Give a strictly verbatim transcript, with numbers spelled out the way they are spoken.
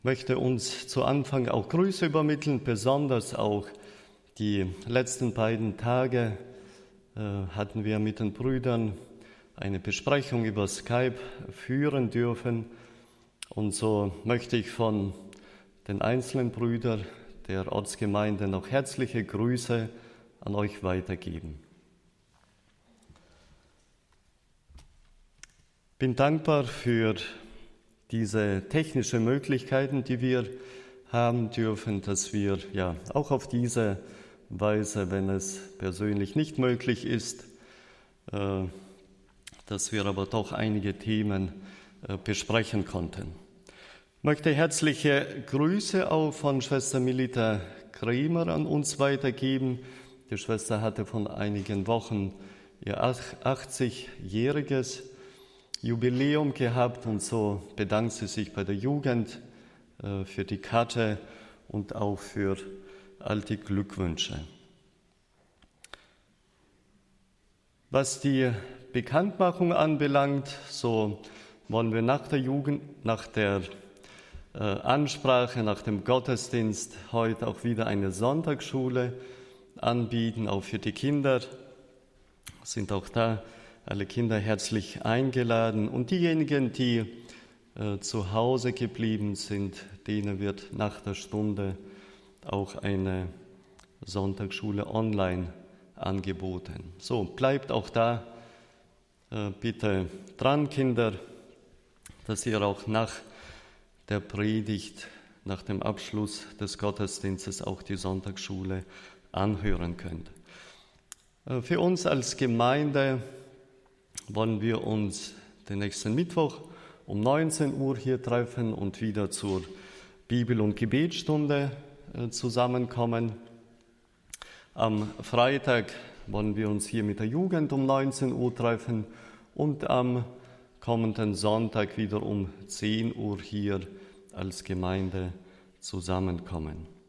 Ich möchte uns zu Anfang auch Grüße übermitteln, besonders auch die letzten beiden Tage äh, hatten wir mit den Brüdern eine Besprechung über Skype führen dürfen. Und so möchte ich von den einzelnen Brüdern der Ortsgemeinde noch herzliche Grüße an euch weitergeben. Ich bin dankbar für diese technischen Möglichkeiten, die wir haben dürfen, dass wir ja auch auf diese Weise, wenn es persönlich nicht möglich ist, äh, dass wir aber doch einige Themen äh, besprechen konnten. Ich möchte herzliche Grüße auch von Schwester Milita Kremer an uns weitergeben. Die Schwester hatte vor einigen Wochen ihr achtzigjähriges Jubiläum gehabt und so bedankt sie sich bei der Jugend äh, für die Karte und auch für all die Glückwünsche. Was die Bekanntmachung anbelangt, so wollen wir nach der Jugend, nach der äh, Ansprache, nach dem Gottesdienst heute auch wieder eine Sonntagsschule anbieten, auch für die Kinder. Sind auch da alle Kinder herzlich eingeladen. Und diejenigen, die äh, zu Hause geblieben sind, denen wird nach der Stunde auch eine Sonntagsschule online angeboten. So, bleibt auch da äh, bitte dran, Kinder, dass ihr auch nach der Predigt, nach dem Abschluss des Gottesdienstes auch die Sonntagsschule anhören könnt. Äh, für uns als Gemeinde wollen wir uns den nächsten Mittwoch um neunzehn Uhr hier treffen und wieder zur Bibel- und Gebetsstunde äh, zusammenkommen. Am Freitag wollen wir uns hier mit der Jugend um neunzehn Uhr treffen und am kommenden Sonntag wieder um zehn Uhr hier als Gemeinde zusammenkommen.